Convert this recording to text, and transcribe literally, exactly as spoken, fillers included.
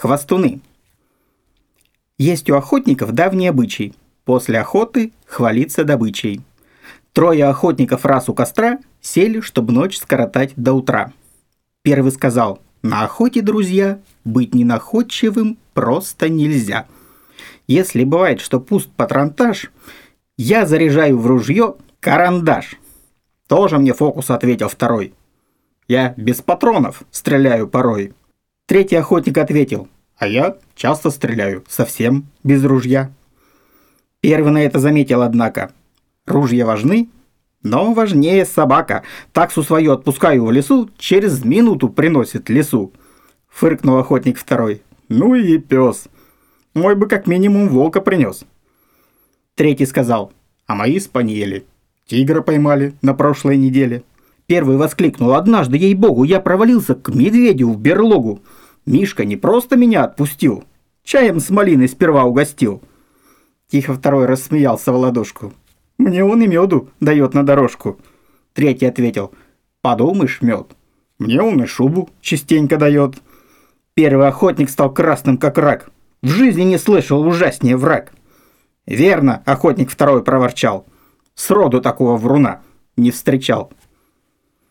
Хвастуны. Есть у охотников давний обычай после охоты хвалиться добычей. Трое охотников раз у костра сели, чтобы ночь скоротать до утра. Первый сказал: на охоте, друзья, быть ненаходчивым просто нельзя. Если бывает, что пуст патронтаж, я заряжаю в ружье карандаш. Тоже мне фокус, ответил второй. Я без патронов стреляю порой. Третий охотник ответил: а я часто стреляю, совсем без ружья. Первый на это заметил, однако: ружья важны, но важнее собака. Таксу свою отпускаю в лесу, через минуту приносит лесу. Фыркнул охотник второй: ну и пес, мой бы как минимум волка принес. Третий сказал: а мои спаниели тигра поймали на прошлой неделе. Первый воскликнул: однажды, ей-богу, я провалился к медведю в берлогу. Мишка не просто меня отпустил, чаем с малиной сперва угостил. Тихо второй рассмеялся в ладошку: мне он и меду дает на дорожку. Третий ответил: подумаешь, мед, мне он и шубу частенько дает. Первый охотник стал красным как рак, в жизни не слышал ужаснее враг. Верно, охотник второй проворчал, сроду такого вруна не встречал.